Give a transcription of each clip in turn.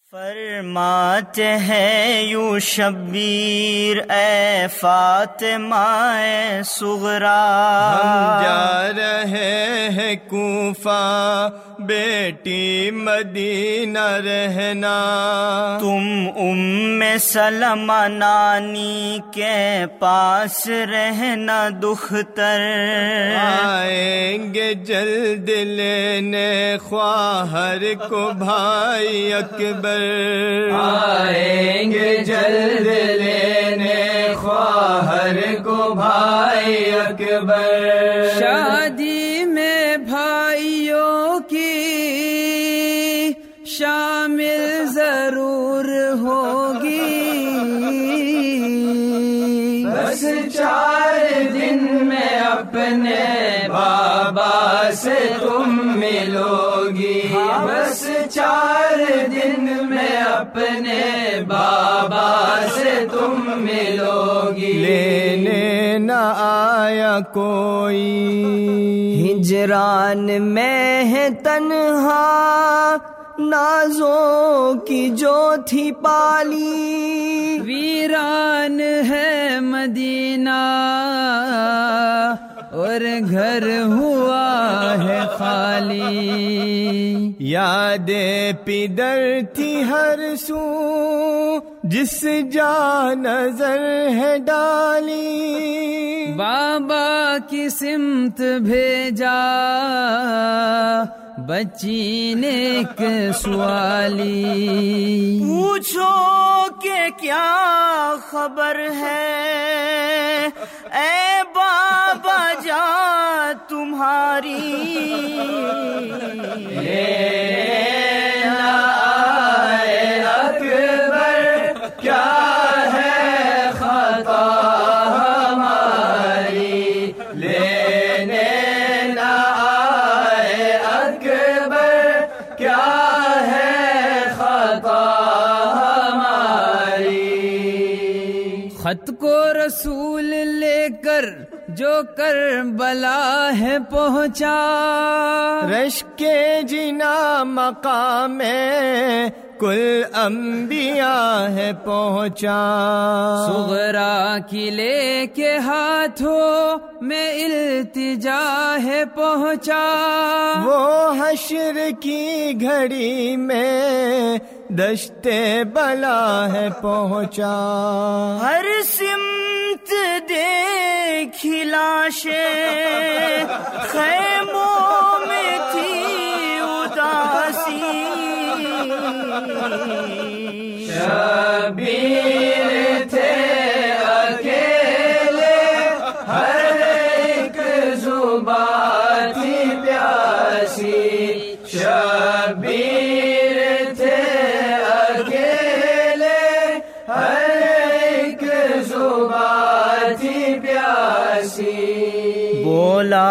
فرماتے ہیں یوں شبیر اے فاطمہ صغرا، ہم جا رہے ہیں کوفہ بیٹی مدینہ رہنا، تم ام سلمہ نانی کے پاس رہنا دختر، آئیں گے جلد لینے خواہر کو بھائی اکبر، آئیں گے جلد لینے خواہر کو بھائی اکبر، شادی میں بھائیوں کی شامل ضرور ہوگی، بس 4 دن میں اپنے بابا سے تم ملو گی، بس 4 دن میں اپنے بابا سے تم ملو گی، لینے نہ آیا کوئی، ہجران میں ہے تنہا نازوں کی جو تھی پالی، ویران ہے مدینہ اور گھر ہوا ہے خالی، یادیں پدر تھی ہر سو جس جا نظر ہے ڈالی، بابا کی سمت بھیجا بچی نے ایک سوالی، پوچھو کہ کیا خبر ہے اے بابا جان تمہاری، خط کو رسول لے کر جو کربلا ہے پہنچا، رشک جنا مقام کل انبیاء ہے پہنچا، صغرا کی لے کے ہاتھوں میں التجا ہے پہنچا، وہ حشر کی گھڑی میں دشت بلا ہے پہنچا، ہر سمت دیکھی لاشیں خیموں میں تھی اداسی، شبیر تھے اکیلے ہر ایک زبان تھی پیاسی، شبیر تھے اکیلے ہر ایک زبان تھی پیاسی، بولا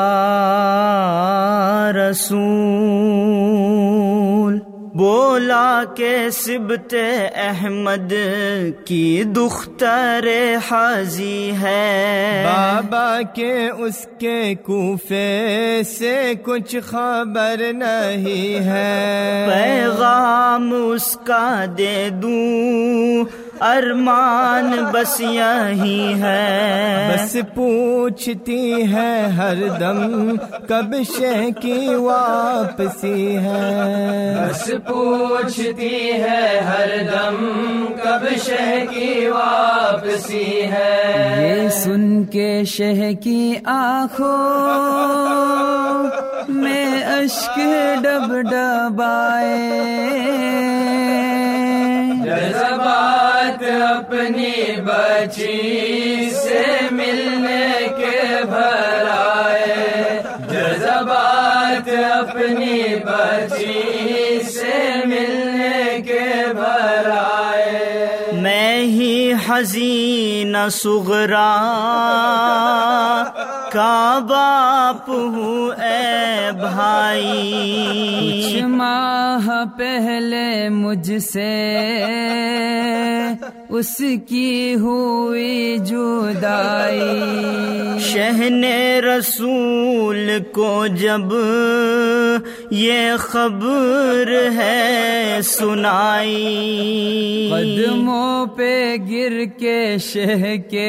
رسول بولا کہ سبط احمد کی دختر حاضی ہے، بابا کے اس کے کوفے سے کچھ خبر نہیں ہے، پیغام اس کا دے دوں ارمان بس یہی ہے، بس پوچھتی ہے ہر دم کب شہ کی واپسی ہے، بس پوچھتی ہے ہر دم کب شہ کی واپسی ہے، یہ سن کے شہ کی آنکھوں میں اشک ڈب ڈبائے، جذبات اپنی بچی سے ملنے کے بھرائے، جذبات اپنی بچی سے ملنے کے بھرائے، میں ہی حزین صغرا کا باپ ہوں اے بھائی، کچھ ماہ پہلے مجھ سے اس کی ہوئی جدائی، شہن رسول کو جب یہ خبر ہے سنائی. قدموں پہ گر کے شہ کے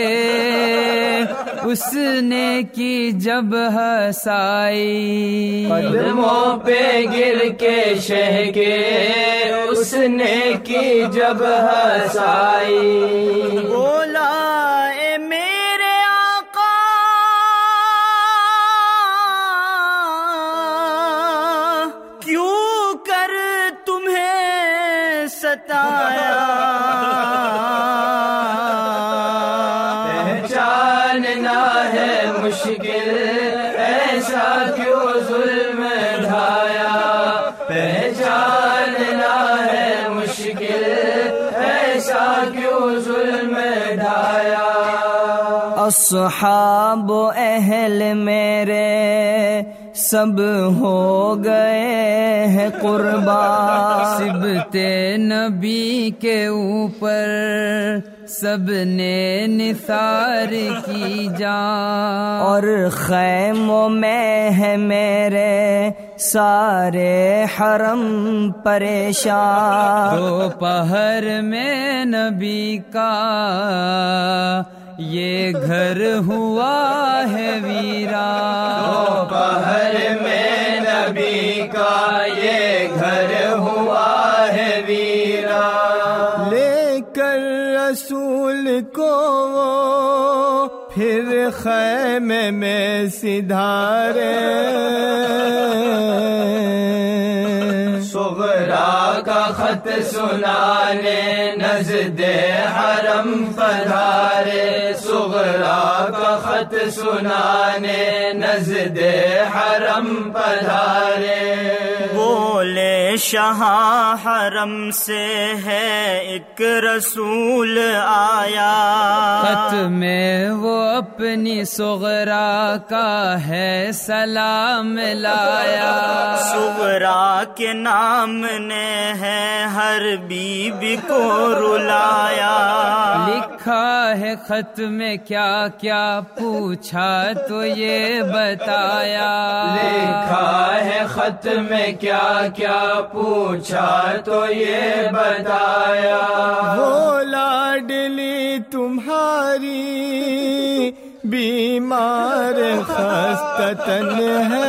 اس نے کی جب ہسائی. قدموں پہ گر کے شہ کے اس نے کی جب ہسائی. بولا اے میرے آقا کیوں کر تمہیں ستایا. پہچاننا ہے مشکل ایسا کیوں ظلم ڈھایا. پہچاننا ہے مشکل ایسا کیوں ظلم ڈھایا. اصحاب و اہل میرے سب ہو گئے ہیں قربان. صبت نبی کے اوپر سب نے نثار کی جان. اور خیموں میں ہے میرے سارے حرم پریشان. دوپہر میں نبی کا یہ گھر ہوا ہے ویران. دوپہر میں نبی کا یہ گھر ہوا ہے ویران. لے کر رسول کو وہ پھر خیمے میں سدھارے. صغرا کا خط سنانے نزد حرم پدھارے. صغرا کا خط سنانے نزد حرم پدھارے. بولے شاہ حرم سے ہے ایک رسول آیا. خط میں وہ اپنی صغرا کا ہے سلام لایا. صغرا کے نام نے ہے ہر بی بی کو رلایا. لکھا ہے خط میں کیا کیا پوچھا تو یہ بتایا. لکھا ہے خط میں کیا کیا پوچھا تو یہ بتایا. وہ لاڈلی تمہاری بیمار خستہ تن ہے.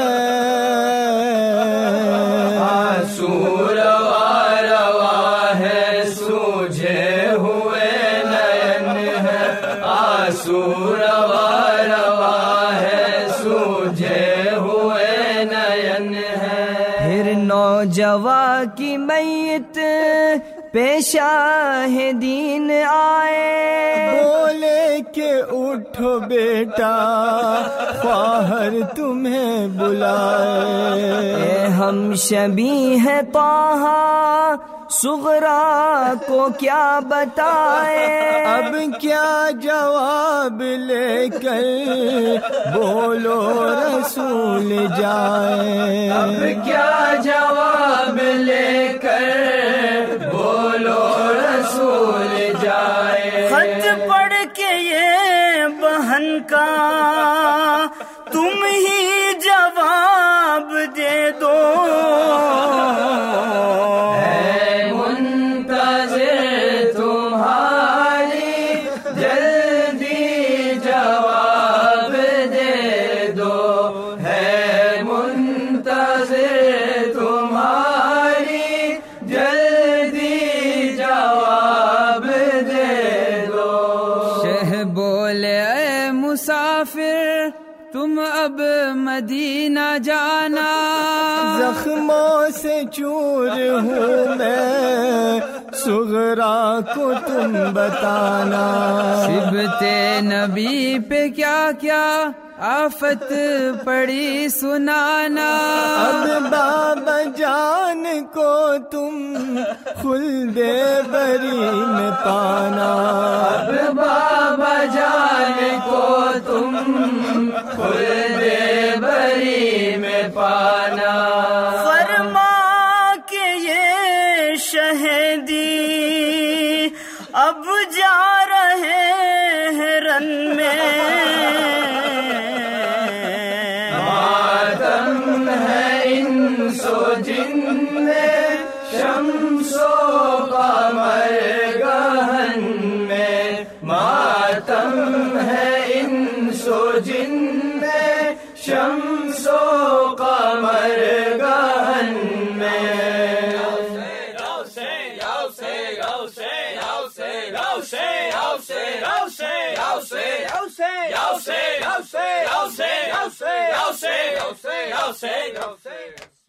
آنسو روا روا ہے سوجھے ہوئے نین ہے. آنسو روا روا ہے سوجھے ہوئے نین ہے. پھر نوجواں کی میت پیشہ دین آئے. بولے کہ اٹھو بیٹا خواہر تمہیں بلائے. اے ہم شبی ہے طٰہٰ صغرا کو کیا بتائے. اب کیا جواب لے کر بولو رسول جائے. اب کیا جواب لے کر بولو رسول جائے. خط پڑھ کے یہ بہن کا تم ہی جواب دے دو. ہے منتظر تمہاری جلدی جواب دے دو. ہے منتظر تمہاری جلدی جواب دے دو. شہ بولے اے مسافر تم اب مدینہ جانا. زخموں سے چور ہوں میں صغرا کو تم بتانا. صبت نبی پہ کیا کیا آفت پڑی سنانا. اب بابا جان کو تم خلد بری میں پانا. اب بابا جان کو تم خلد بری میں پانا. فرما کے یہ شہیدی اب جا رہے ہیں رن میں. ماتم ہے ان शम्सो कमर गहन में मातम है इंसो जिन में, शम्सो कमर गहन में। Yo say.